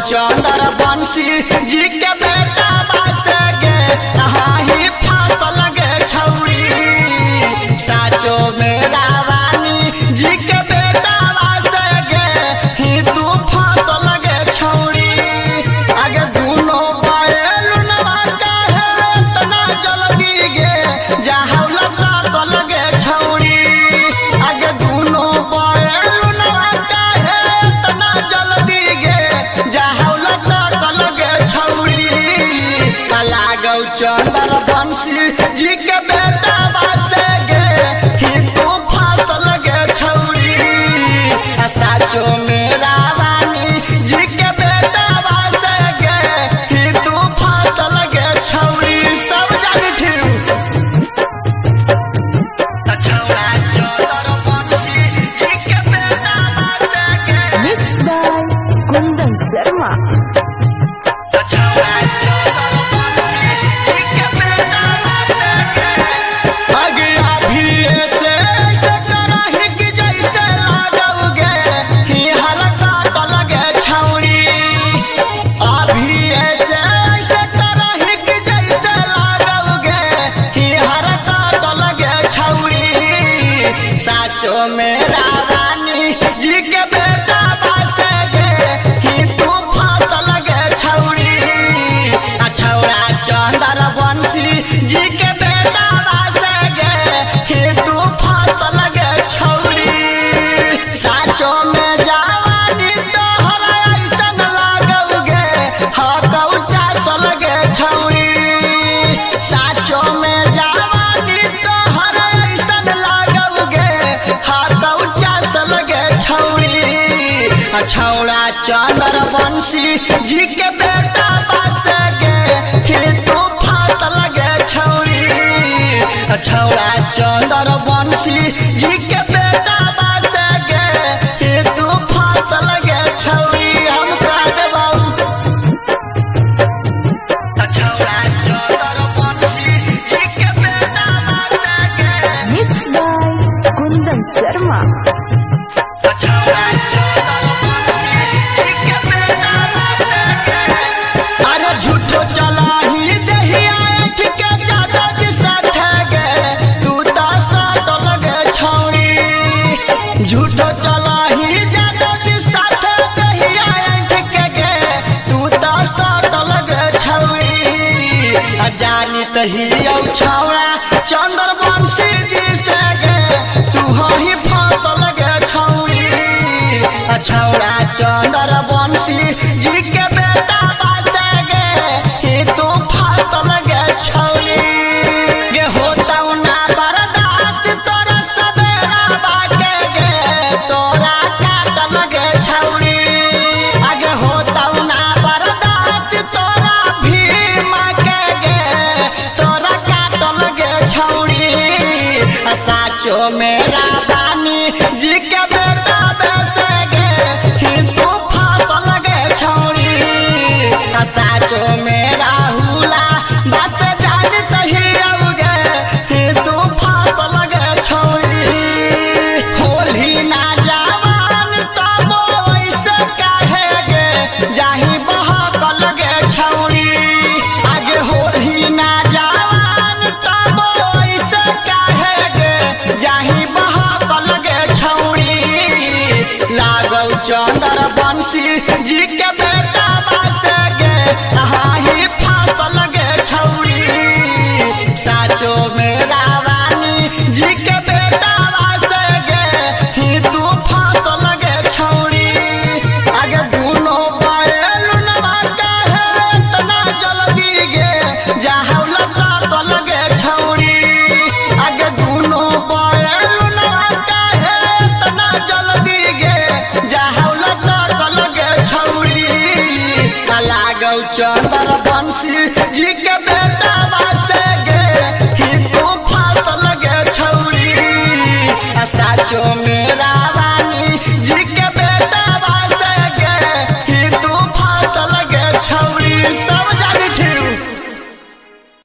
चंद्र बंशी जी के बेटा बास गे हाही फसल गे छौरी साचो मेरा वानी जी के बेटा बास गे ही तू फसल गे छौरी आगे दोनों बैलुनवा काहे इतना जल्दी गे जहाँ लटकल गे छौरी आगे दोनों बैलुनवा काहे इतना जल्दी गे जहाँ लटकल गे छौरी लागौ चंद्र बंशी जी के बेटा बास गे ही तू फसल गे छौरी साचो मेरा वानी जी के बेटा बास गे ही तू फसल गे छौरी सब जानी थी छौरा चंद्र बंशी जी के बेटा बास गे Mixed by Kundan Sharma. साचो मेरा वानी जी के बेटा बास गे ही तू फसल गे छौरी छौरा चंद्र बंशी जी के बेटा बास गे ही तू फसल गे छौरी साचो में जवानी तोहरा ऐसन लागौ गे हकौ चासल गे छौरी साचो में जवानी तोहरा ऐसन लागौ गे हकौ चासल गे छौरी छौरा चंद्र बंशी जी के बेटा बास गे ही तू फसल गे छौरी छौरा चंद्र बंशी जी के बेटा बास गे ही तू फसल गे छौरी हम कह देबौ छौरा चंद्र बंशी जी के बेटा बास गे Mixed by Kundan Sharma. अरे झूठो चला ही दहिया के ज्यादा साथ गे तू तो सटल गे छौरी झूठो चला ही ज्यादा साथ दहिया के गे तू तो सटल गे छौरी जानी तही छौरा चंद्र बंशी जी से गे तू ही फसल गे छौरी छौरा चंद्र बंशी जी के बेटा बास गे ही तू फसल गे छौरी गे होता ना बर्दाश्त तोरा सवेरा बाके गे तोरा काटल गे छौरी आगे होता ना बर्दाश्त तोरा भीमा के गे तोरा काटल गे छौरी साचो मेरा वानी जी के बेटा बास गे ही तू फसल गे छौरी साचो मेरा हुला बस जान तही गे ही तू फसल गे छौरी होली ना जवान तब वैसे काहे गे जाही बहकल गे छौरी आगे होली ना जवान तब वैसे काहे गे जाही बहकल गे छौरी लागौ चंद्र बंशी जी के बेटा बास गे हाही फसल गे छौरी साचो मेरा वानी जी के बेटा बास गे ही तू फसल गे छौरी आगे दोनों बैलुनवा काहे इतना जल्दी गे जहाँ लटकल गे छौरी आगे दोनों बैलुनवा काहे इतना जल्दी गे जहाँ लटकल गे छौरी लागौ चंद्र बंशी जी के बेटा बास गे ही तू फसल